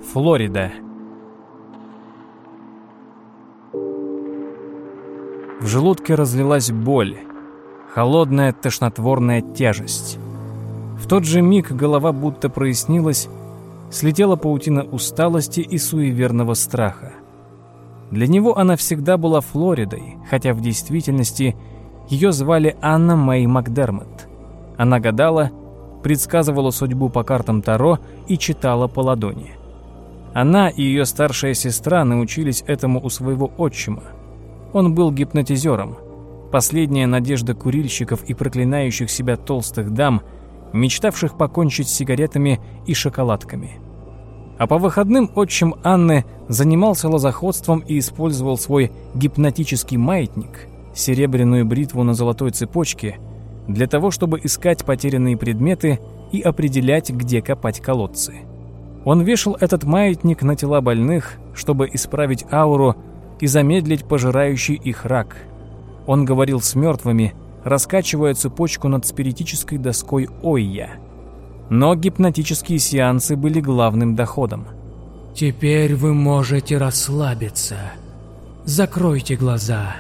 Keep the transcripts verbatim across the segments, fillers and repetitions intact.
Флорида. В желудке разлилась боль, холодная тошнотворная тяжесть. В тот же миг голова будто прояснилась, слетела паутина усталости и суеверного страха. Для него она всегда была Флоридой, хотя в действительности ее звали Анна Мэй Макдермот. Она гадала, предсказывала судьбу по картам Таро и читала по ладони. Она и ее старшая сестра научились этому у своего отчима. Он был гипнотизером, последняя надежда курильщиков и проклинающих себя толстых дам, мечтавших покончить с сигаретами и шоколадками. А по выходным отчим Анны занимался лозоходством и использовал свой гипнотический маятник, серебряную бритву на золотой цепочке, для того, чтобы искать потерянные предметы и определять, где копать колодцы. Он вешал этот маятник на тела больных, чтобы исправить ауру и замедлить пожирающий их рак. Он говорил с мертвыми, раскачивая цепочку над спиритической доской Ойя. Но гипнотические сеансы были главным доходом. «Теперь вы можете расслабиться. Закройте глаза.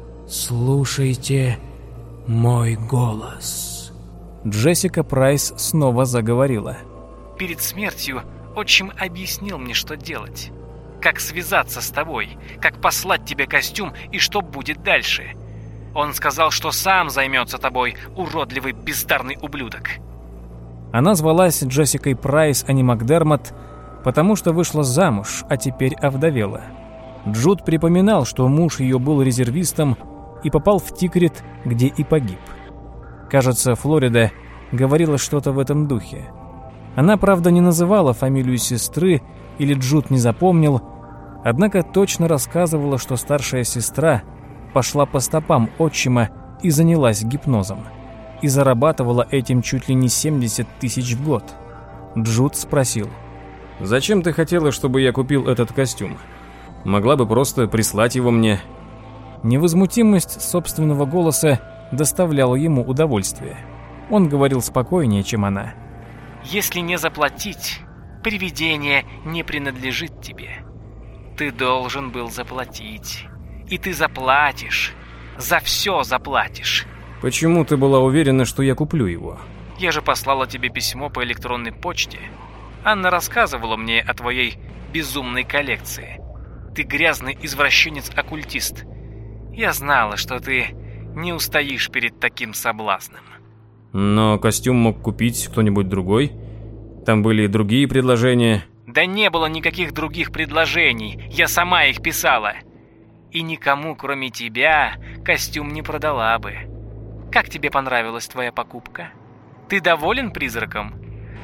Слушайте мой голос». Джессика Прайс снова заговорила. «Перед смертью отчим объяснил мне, что делать. Как связаться с тобой, как послать тебе костюм и что будет дальше. Он сказал, что сам займется тобой, уродливый бездарный ублюдок». Она звалась Джессикой Прайс, а не Макдермот, потому что вышла замуж, а теперь овдовела. Джуд припоминал, что муж ее был резервистом и попал в Тикрит, где и погиб. Кажется, Флорида говорила что-то в этом духе. Она, правда, не называла фамилию сестры, или Джуд не запомнил, однако точно рассказывала, что старшая сестра пошла по стопам отчима и занялась гипнозом. И зарабатывала этим чуть ли не семьдесят тысяч в год. Джуд спросил: «Зачем ты хотела, чтобы я купил этот костюм? Могла бы просто прислать его мне». Невозмутимость собственного голоса доставляла ему удовольствие. Он говорил спокойнее, чем она. «Если не заплатить, привидение не принадлежит тебе. Ты должен был заплатить. И ты заплатишь. За все заплатишь». «Почему ты была уверена, что я куплю его?» «Я же послала тебе письмо по электронной почте. Анна рассказывала мне о твоей безумной коллекции. Ты грязный извращенец-оккультист. Я знала, что ты не устоишь перед таким соблазном». «Но костюм мог купить кто-нибудь другой? Там были и другие предложения». «Да не было никаких других предложений. Я сама их писала. И никому, кроме тебя, костюм не продала бы. Как тебе понравилась твоя покупка? Ты доволен призраком?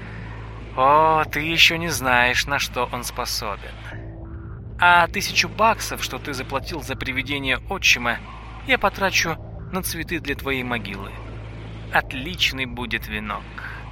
О, ты еще не знаешь, на что он способен. А тысячу баксов, что ты заплатил за привидение отчима, я потрачу на цветы для твоей могилы. Отличный будет венок».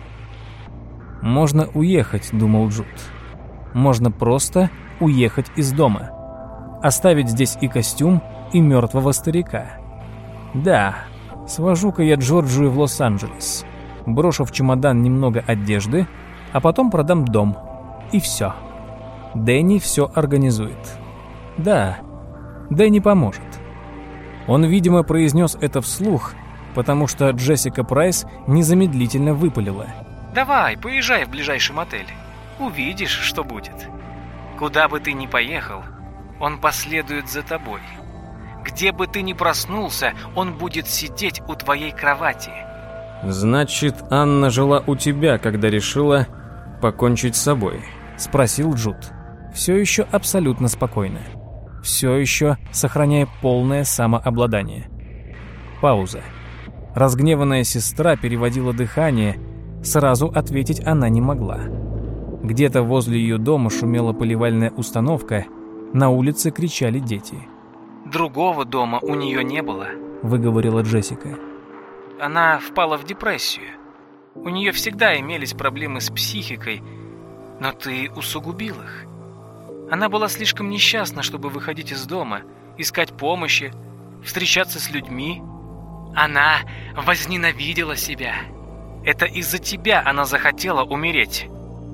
«Можно уехать», — думал Джуд. «Можно просто уехать из дома. Оставить здесь и костюм, и мертвого старика. Да, свожу-ка я Джорджию в Лос-Анджелес, брошу в чемодан немного одежды, а потом продам дом. И все. Дэнни все организует. Да, Дэнни поможет». Он, видимо, произнес это вслух, потому что Джессика Прайс незамедлительно выпалила: «Давай, поезжай в ближайший мотель. Увидишь, что будет. Куда бы ты ни поехал, он последует за тобой. Где бы ты ни проснулся, он будет сидеть у твоей кровати». «Значит, Анна жила у тебя, когда решила покончить с собой?» — спросил Джуд, все еще абсолютно спокойно, все еще сохраняя полное самообладание. Пауза. Разгневанная сестра переводила дыхание, сразу ответить она не могла. Где-то возле ее дома шумела поливальная установка, на улице кричали дети. «Другого дома у нее не было», — выговорила Джессика. «Она впала в депрессию. У нее всегда имелись проблемы с психикой, но ты усугубил их. Она была слишком несчастна, чтобы выходить из дома, искать помощи, встречаться с людьми. Она возненавидела себя. Это из-за тебя она захотела умереть.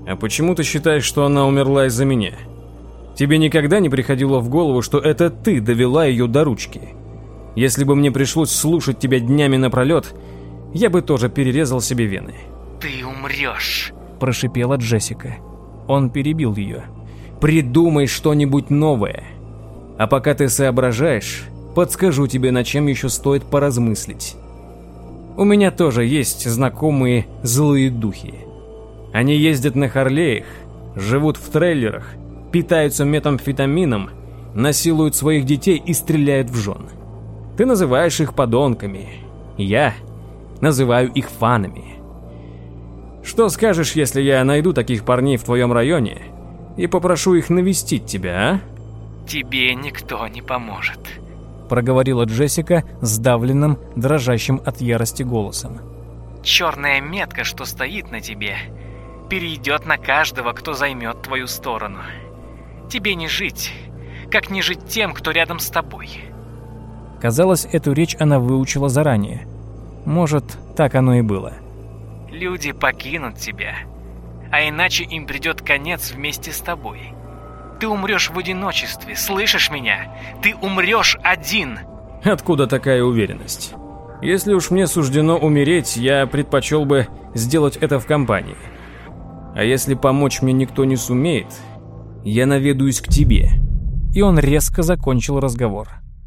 А почему ты считаешь, что она умерла из-за меня? Тебе никогда не приходило в голову, что это ты довела ее до ручки? Если бы мне пришлось слушать тебя днями напролет, я бы тоже перерезал себе вены. Ты умрешь, прошипела Джессика. Он перебил ее. Придумай что-нибудь новое. А пока ты соображаешь, подскажу тебе, над чем еще стоит поразмыслить. У меня тоже есть знакомые злые духи. Они ездят на Харлеях, живут в трейлерах, питаются метамфетамином, насилуют своих детей и стреляют в жен. Ты называешь их подонками. Я называю их фанами. Что скажешь, если я найду таких парней в твоем районе и попрошу их навестить тебя, а? Тебе никто не поможет, проговорила Джессика сдавленным, дрожащим от ярости голосом. Черная метка, что стоит на тебе, перейдет на каждого, кто займет твою сторону. Тебе не жить, как не жить тем, кто рядом с тобой. Казалось, эту речь она выучила заранее. Может, так оно и было. Люди покинут тебя, а иначе им придет конец вместе с тобой. Ты умрешь в одиночестве, слышишь меня? Ты умрешь один. Откуда такая уверенность? Если уж мне суждено умереть, я предпочел бы сделать это в компании. А если помочь мне никто не сумеет, я наведаюсь к тебе. И он резко закончил разговор.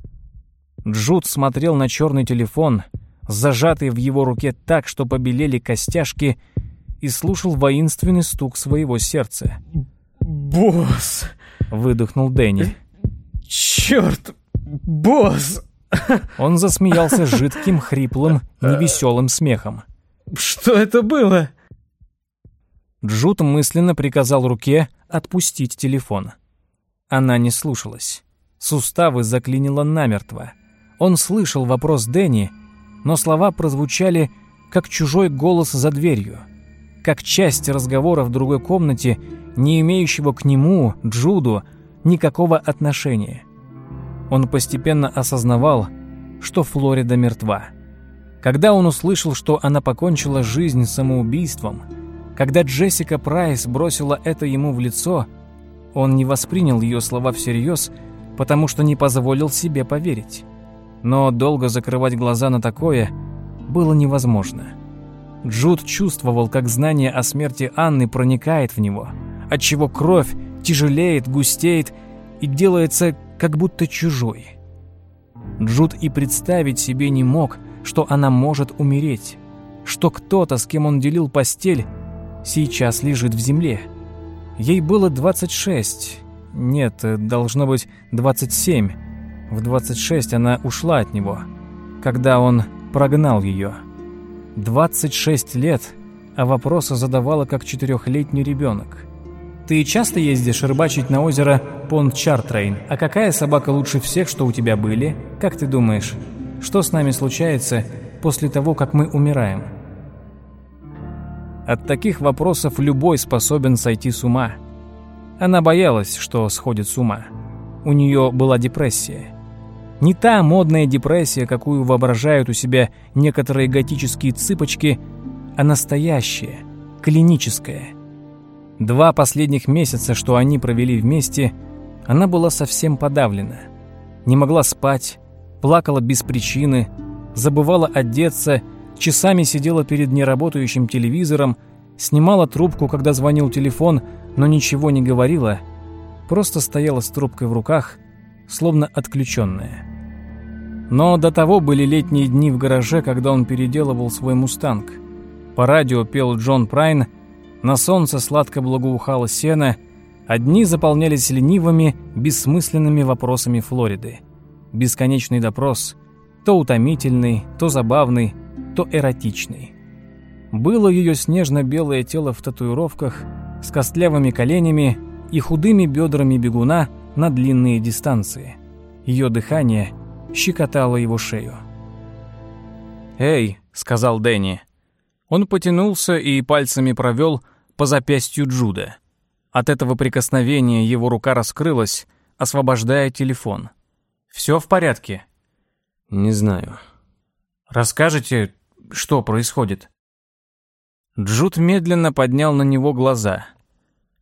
Джуд смотрел на черный телефон, зажатый в его руке так, что побелели костяшки, и слушал воинственный стук своего сердца. «Босс!» — выдохнул Дэнни. «Черт! Босс!» Он засмеялся жидким, хриплым, невеселым смехом. «Что это было?» Джуд мысленно приказал руке отпустить телефон. Она не слушалась. Суставы заклинило намертво. Он слышал вопрос Дэнни, но слова прозвучали, как чужой голос за дверью, как часть разговора в другой комнате, не имеющего к нему, Джуду, никакого отношения. Он постепенно осознавал, что Флорида мертва. Когда он услышал, что она покончила жизнь самоубийством, когда Джессика Прайс бросила это ему в лицо, он не воспринял ее слова всерьез, потому что не позволил себе поверить. Но долго закрывать глаза на такое было невозможно. Джуд чувствовал, как знание о смерти Анны проникает в него, отчего кровь тяжелеет, густеет и делается как будто чужой. Джуд и представить себе не мог, что она может умереть, что кто-то, с кем он делил постель, сейчас лежит в земле. Ей было двадцать шесть, нет, должно быть двадцать семь. В двадцать шесть она ушла от него, когда он прогнал ее. двадцать шесть лет, а вопросы задавала как четырехлетний ребенок. «Ты часто ездишь рыбачить на озеро Понт-Чартрейн? А какая собака лучше всех, что у тебя были? Как ты думаешь, что с нами случается после того, как мы умираем?» От таких вопросов любой способен сойти с ума. Она боялась, что сходит с ума. У нее была депрессия. Не та модная депрессия, какую воображают у себя некоторые готические цыпочки, а настоящая, клиническая. Два последних месяца, что они провели вместе, она была совсем подавлена. Не могла спать, плакала без причины, забывала одеться, часами сидела перед неработающим телевизором, снимала трубку, когда звонил телефон, но ничего не говорила, просто стояла с трубкой в руках, словно отключенная. Но до того были летние дни в гараже, когда он переделывал свой «Мустанг». По радио пел Джон Прайн, на солнце сладко благоухало сено, а дни заполнялись ленивыми, бессмысленными вопросами Флориды. Бесконечный допрос, то утомительный, то забавный, то эротичный. Было ее снежно-белое тело в татуировках, с костлявыми коленями и худыми бедрами бегуна на длинные дистанции. Ее дыхание щекотало его шею. «Эй», — сказал Дэнни. Он потянулся и пальцами провел по запястью Джуда. От этого прикосновения его рука раскрылась, освобождая телефон. «Все в порядке?» «Не знаю». «Расскажете, что происходит?» Джуд медленно поднял на него глаза.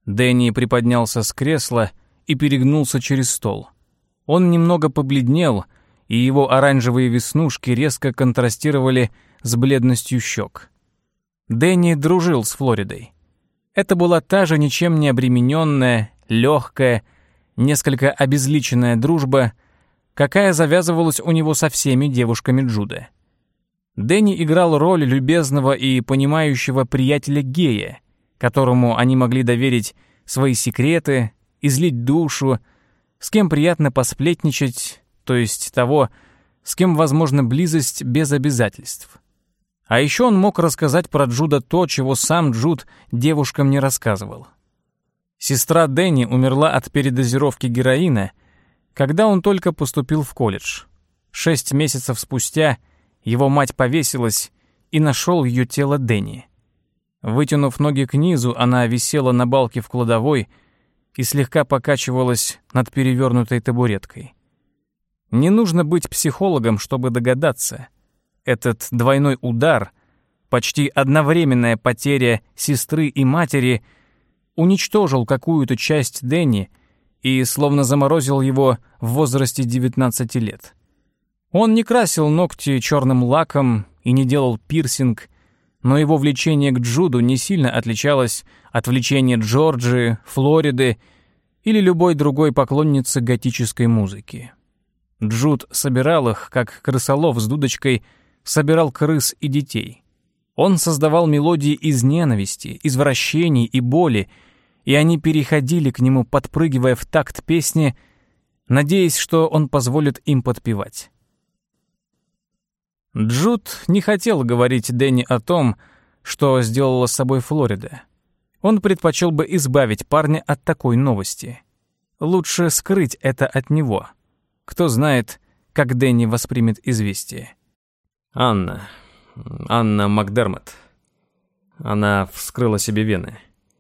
Дэнни приподнялся с кресла и перегнулся через стол. Он немного побледнел, и его оранжевые веснушки резко контрастировали с бледностью щек. Дэнни дружил с Флоридой. Это была та же ничем не обремененная, легкая, несколько обезличенная дружба, какая завязывалась у него со всеми девушками Джуда. Дэнни играл роль любезного и понимающего приятеля-гея, которому они могли доверить свои секреты, излить душу, с кем приятно посплетничать, то есть того, с кем возможна близость без обязательств. А еще он мог рассказать про Джуда то, чего сам Джуд девушкам не рассказывал. Сестра Дэнни умерла от передозировки героина, когда он только поступил в колледж. Шесть месяцев спустя его мать повесилась, и нашел ее тело Дэнни. Вытянув ноги к низу, она висела на балке в кладовой и слегка покачивалась над перевернутой табуреткой. Не нужно быть психологом, чтобы догадаться. Этот двойной удар, почти одновременная потеря сестры и матери, уничтожил какую-то часть Дэнни и словно заморозил его в возрасте девятнадцати лет. Он не красил ногти черным лаком и не делал пирсинг, но его влечение к Джуду не сильно отличалось от влечения Джорджии, Флориды или любой другой поклонницы готической музыки. Джуд собирал их, как крысолов с дудочкой собирал крыс и детей. Он создавал мелодии из ненависти, извращений и боли, и они переходили к нему, подпрыгивая в такт песни, надеясь, что он позволит им подпевать. Джуд не хотел говорить Дэнни о том, что сделала с собой Флорида. Он предпочел бы избавить парня от такой новости. Лучше скрыть это от него. Кто знает, как Дэнни воспримет известие. Анна. Анна Макдермот. Она вскрыла себе вены.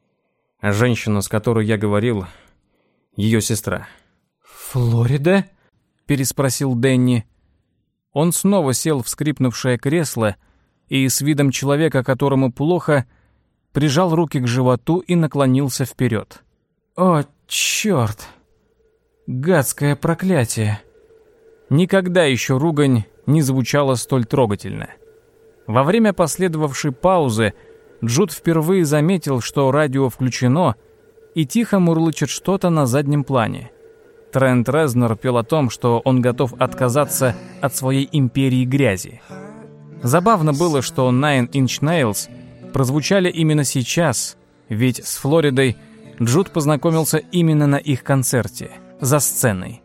А женщина, с которой я говорил, ее сестра. «Флорида?» — переспросил Дэнни. Он снова сел в скрипнувшее кресло и с видом человека, которому плохо, прижал руки к животу и наклонился вперед. «О, черт! Гадское проклятие!» Никогда еще ругань не звучала столь трогательно. Во время последовавшей паузы Джуд впервые заметил, что радио включено, и тихо мурлычет что-то на заднем плане. Трент Резнор пел о том, что он готов отказаться от своей империи грязи. Забавно было, что Nine Inch Nails прозвучали именно сейчас, ведь с Флоридой Джуд познакомился именно на их концерте, за сценой.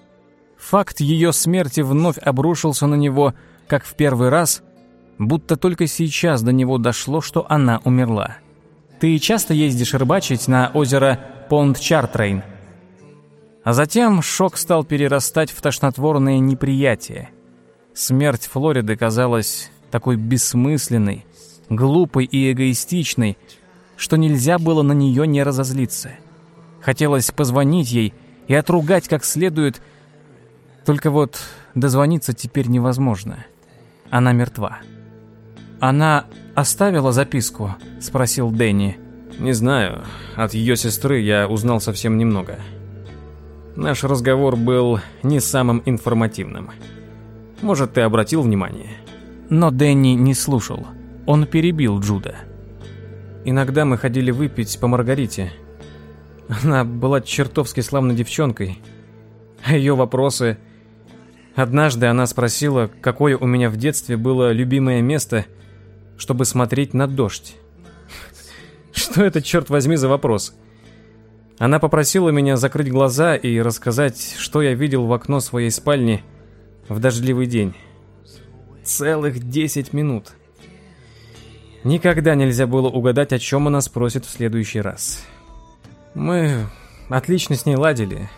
Факт ее смерти вновь обрушился на него, как в первый раз, будто только сейчас до него дошло, что она умерла. «Ты часто ездишь рыбачить на озеро Понт-Чартрейн?» А затем шок стал перерастать в тошнотворное неприятие. Смерть Флориды казалась такой бессмысленной, глупой и эгоистичной, что нельзя было на нее не разозлиться. Хотелось позвонить ей и отругать как следует, только вот дозвониться теперь невозможно. Она мертва. «Она оставила записку?» — спросил Дэнни. «Не знаю. От ее сестры я узнал совсем немного. Наш разговор был не самым информативным. Может, ты обратил внимание?» Но Дэнни не слушал. Он перебил Джуда. «Иногда мы ходили выпить по Маргарите. Она была чертовски славной девчонкой. А ее вопросы... Однажды она спросила, какое у меня в детстве было любимое место, чтобы смотреть на дождь. Что это, черт возьми, за вопрос? Она попросила меня закрыть глаза и рассказать, что я видел в окно своей спальни в дождливый день. Целых десять минут. Никогда нельзя было угадать, о чем она спросит в следующий раз. Мы отлично с ней ладили.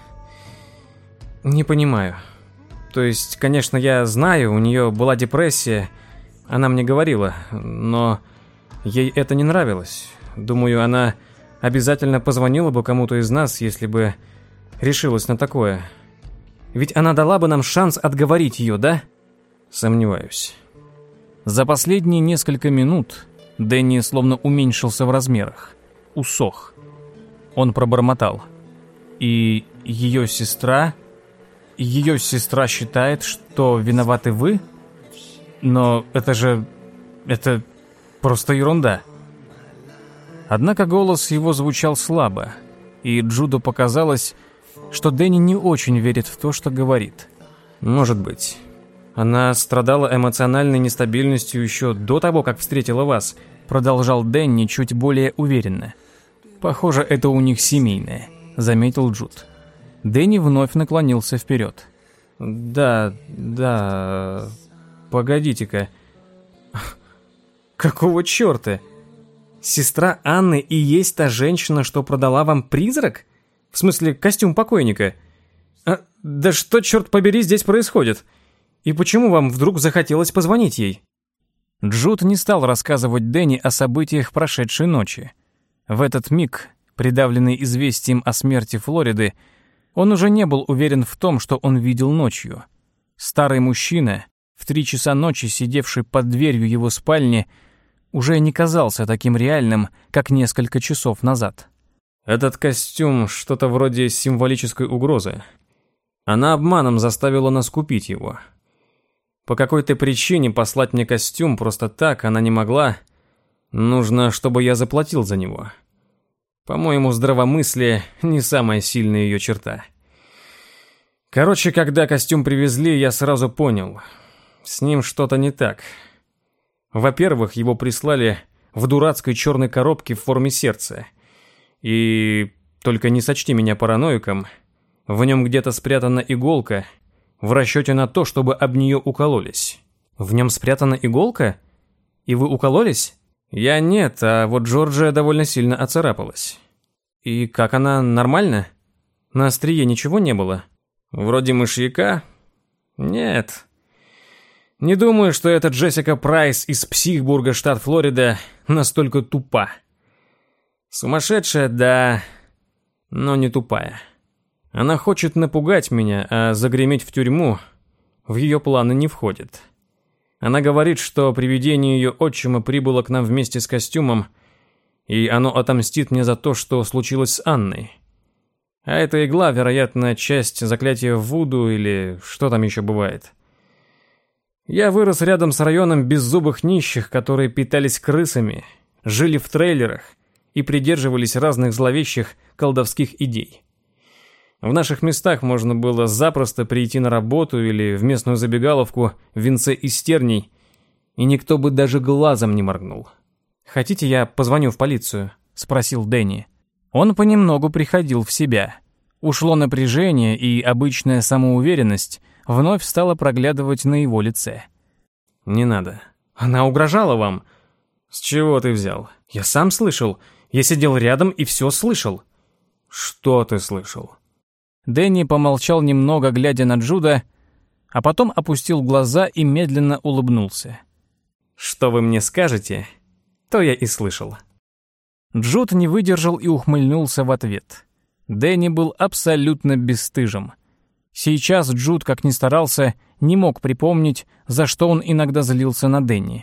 Не понимаю. То есть, конечно, я знаю, у нее была депрессия, она мне говорила, но ей это не нравилось. Думаю, она обязательно позвонила бы кому-то из нас, если бы решилась на такое. Ведь она дала бы нам шанс отговорить ее, да? Сомневаюсь. За последние несколько минут Дэнни словно уменьшился в размерах, усох. Он пробормотал. И ее сестра... Ее сестра считает, что виноваты вы? Но это же... это просто ерунда. Однако голос его звучал слабо, и Джуду показалось, что Дэнни не очень верит в то, что говорит. Может быть. Она страдала эмоциональной нестабильностью еще до того, как встретила вас, продолжал Дэнни чуть более уверенно. Похоже, это у них семейное, заметил Джуд. Дэнни вновь наклонился вперед. Да, да... Погодите-ка. Какого черта? Сестра Анны и есть та женщина, что продала вам призрак? В смысле, костюм покойника? А, да что, черт побери, здесь происходит? И почему вам вдруг захотелось позвонить ей? Джуд не стал рассказывать Дэнни о событиях прошедшей ночи. В этот миг, придавленный известием о смерти Флориды, он уже не был уверен в том, что он видел ночью. Старый мужчина, в три часа ночи сидевший под дверью его спальни, уже не казался таким реальным, как несколько часов назад. Этот костюм что-то вроде символической угрозы. Она обманом заставила нас купить его. По какой-то причине послать мне костюм просто так она не могла. Нужно, чтобы я заплатил за него. По-моему, здравомыслие не самая сильная ее черта. Короче, когда костюм привезли, я сразу понял. С ним что-то не так. Во-первых, его прислали в дурацкой черной коробке в форме сердца. И, только не сочти меня параноиком, в нем где-то спрятана иголка, в расчете на то, чтобы об нее укололись. В нем спрятана иголка? И вы укололись? Я нет, а вот Джорджия довольно сильно оцарапалась. И как она, нормально? На острие ничего не было? Вроде мышьяка? Нет. Не думаю, что эта Джессика Прайс из Психбурга, штат Флорида, настолько тупа. Сумасшедшая, да, но не тупая. Она хочет напугать меня, а загреметь в тюрьму в ее планы не входит. Она говорит, что привидение ее отчима прибыло к нам вместе с костюмом, и оно отомстит мне за то, что случилось с Анной. А эта игла, вероятно, часть заклятия Вуду или что там еще бывает. Я вырос рядом с районом беззубых нищих, которые питались крысами, жили в трейлерах и придерживались разных зловещих колдовских идей. В наших местах можно было запросто прийти на работу или в местную забегаловку в венце из терний, и никто бы даже глазом не моргнул. «Хотите, я позвоню в полицию?» — спросил Дэнни. Он понемногу приходил в себя. Ушло напряжение, и обычная самоуверенность вновь стала проглядывать на его лице. «Не надо. Она угрожала вам?» «С чего ты взял?» «Я сам слышал. Я сидел рядом и все слышал». «Что ты слышал?» Дэнни помолчал немного, глядя на Джуда, а потом опустил глаза и медленно улыбнулся. «Что вы мне скажете, то я и слышал». Джуд не выдержал и ухмыльнулся в ответ. Дэнни был абсолютно бесстыжим. Сейчас Джуд, как ни старался, не мог припомнить, за что он иногда злился на Дэнни.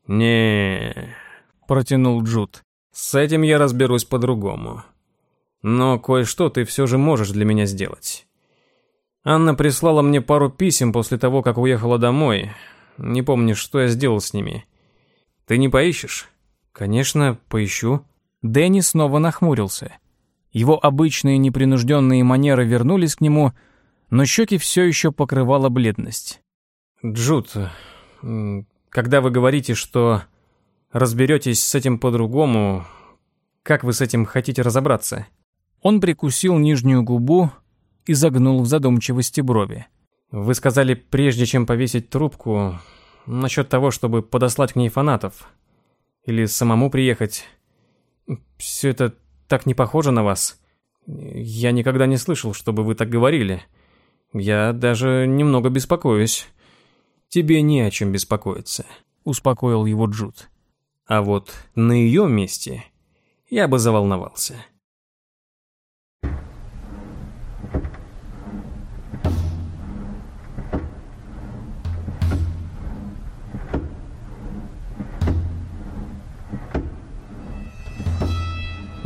не протянул Джуд. «С этим я разберусь по-другому. Но кое-что ты все же можешь для меня сделать. Анна прислала мне пару писем после того, как уехала домой. Не помнишь, что я сделал с ними. Ты не поищешь?» «Конечно, поищу». Дэнни снова нахмурился. Его обычные непринужденные манеры вернулись к нему, но щеки все еще покрывала бледность. «Джуд, когда вы говорите, что разберетесь с этим по-другому, как вы с этим хотите разобраться?» Он прикусил нижнюю губу и загнул в задумчивости брови. «Вы сказали, прежде чем повесить трубку, насчет того, чтобы подослать к ней фанатов. Или самому приехать. Все это так не похоже на вас. Я никогда не слышал, чтобы вы так говорили. Я даже немного беспокоюсь». «Тебе не о чем беспокоиться», — успокоил его Джуд. «А вот на ее месте я бы заволновался».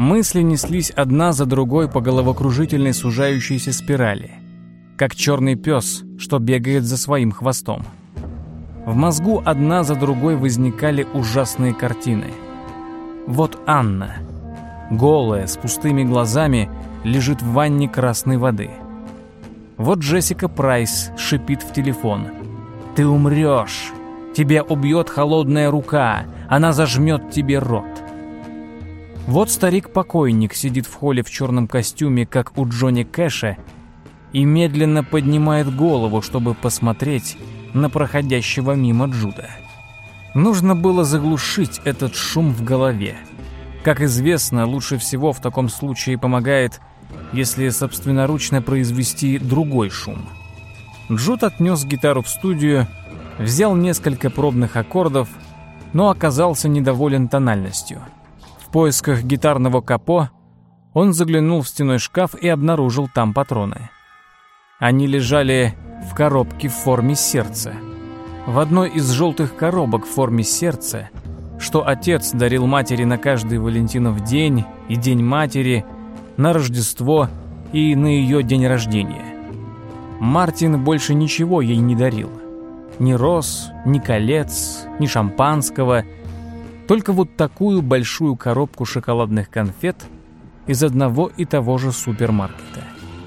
Мысли неслись одна за другой по головокружительной сужающейся спирали, как черный пес, что бегает за своим хвостом. В мозгу одна за другой возникали ужасные картины. Вот Анна, голая, с пустыми глазами, лежит в ванне красной воды. Вот Джессика Прайс шипит в телефон. «Ты умрешь! Тебя убьет холодная рука! Она зажмет тебе рот!» Вот старик-покойник сидит в холле в черном костюме, как у Джонни Кэша, и медленно поднимает голову, чтобы посмотреть на проходящего мимо Джуда. Нужно было заглушить этот шум в голове. Как известно, лучше всего в таком случае помогает, если собственноручно произвести другой шум. Джуд отнес гитару в студию, взял несколько пробных аккордов, но оказался недоволен тональностью. В поисках гитарного капо он заглянул в стенной шкаф и обнаружил там патроны. Они лежали в коробке в форме сердца. В одной из желтых коробок в форме сердца, что отец дарил матери на каждый Валентинов день и День матери, на Рождество и на ее день рождения. Мартин больше ничего ей не дарил. Ни роз, ни колец, ни шампанского, только вот такую большую коробку шоколадных конфет из одного и того же супермаркета.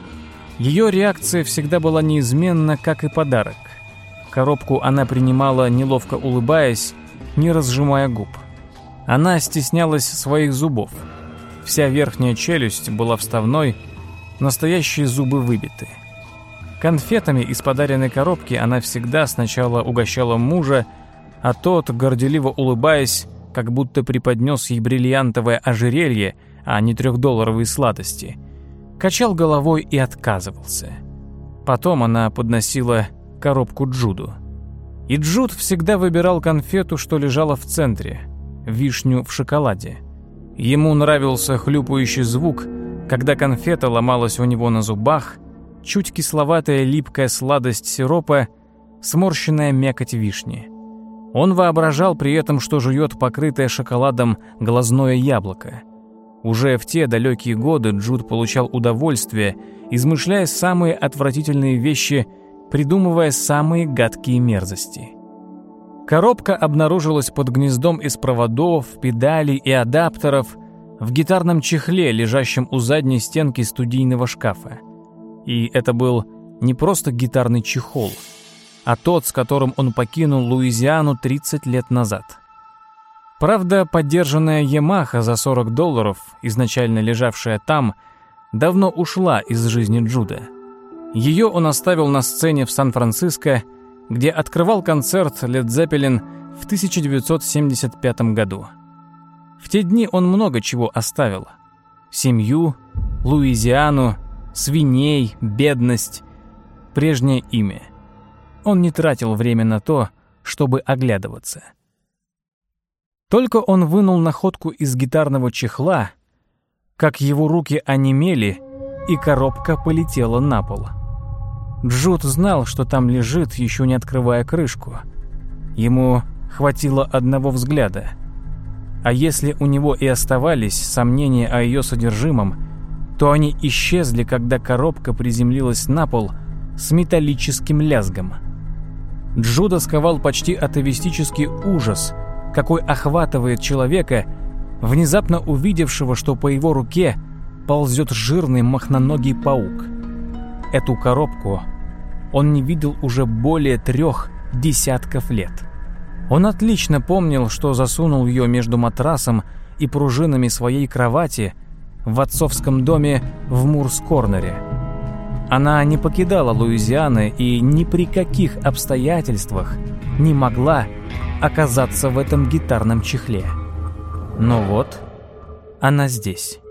Ее реакция всегда была неизменна, как и подарок. Коробку она принимала, неловко улыбаясь, не разжимая губ. Она стеснялась своих зубов. Вся верхняя челюсть была вставной, настоящие зубы выбиты. Конфетами из подаренной коробки она всегда сначала угощала мужа, а тот, горделиво улыбаясь, как будто преподнес ей бриллиантовое ожерелье, а не трехдолларовые сладости, качал головой и отказывался. Потом она подносила коробку Джуду. И Джуд всегда выбирал конфету, что лежала в центре, вишню в шоколаде. Ему нравился хлюпающий звук, когда конфета ломалась у него на зубах, чуть кисловатая липкая сладость сиропа, сморщенная мякоть вишни. Он воображал при этом, что жует покрытое шоколадом глазное яблоко. Уже в те далекие годы Джуд получал удовольствие, измышляя самые отвратительные вещи, придумывая самые гадкие мерзости. Коробка обнаружилась под гнездом из проводов, педалей и адаптеров в гитарном чехле, лежащем у задней стенки студийного шкафа. И это был не просто гитарный чехол, а тот, с которым он покинул Луизиану тридцать лет назад. Правда, подержанная Ямаха за сорок долларов, изначально лежавшая там, давно ушла из жизни Джуда. Ее он оставил на сцене в Сан-Франциско, где открывал концерт Led Zeppelin в тысяча девятьсот семьдесят пятом году. В те дни он много чего оставил. Семью, Луизиану, свиней, бедность, прежнее имя. Он не тратил время на то, чтобы оглядываться. Только он вынул находку из гитарного чехла, как его руки онемели, и коробка полетела на пол. Джуд знал, что там лежит, еще не открывая крышку. Ему хватило одного взгляда. А если у него и оставались сомнения о ее содержимом, то они исчезли, когда коробка приземлилась на пол с металлическим лязгом. Джуда сковал почти атовистический ужас, какой охватывает человека, внезапно увидевшего, что по его руке ползет жирный мохноногий паук. Эту коробку он не видел уже более трех десятков лет. Он отлично помнил, что засунул ее между матрасом и пружинами своей кровати в отцовском доме в Мурс-Корнере. Она не покидала Луизианы и ни при каких обстоятельствах не могла оказаться в этом гитарном чехле. Но вот она здесь.